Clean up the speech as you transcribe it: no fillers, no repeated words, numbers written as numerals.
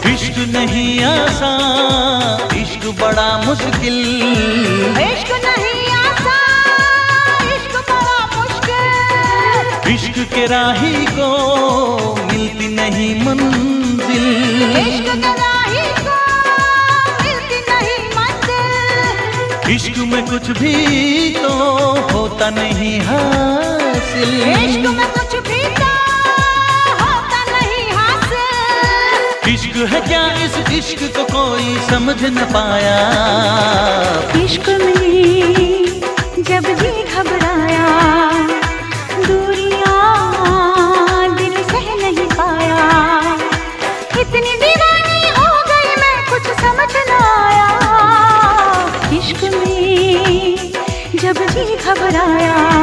इश्क नहीं आसान, इश्क बड़ा मुश्किल। इश्क नहीं आसान, इश्क बड़ा मुश्किल। इश्क के राही को मिलती नहीं मंजिल। इश्क के राही को मिलती नहीं मंजिल। इश्क में कुछ भी तो होता नहीं हासिल। इश्क में कुछ भी तो होता नहीं हासिल। इश्क है क्या, इस इश्क को कोई समझ न पाया। इश्क में जब जी घबराया, दूरियां दिल सह नहीं पाया। इतनी दीवानी हो गई मैं, कुछ समझ न आया। इश्क में जब जी घबराया,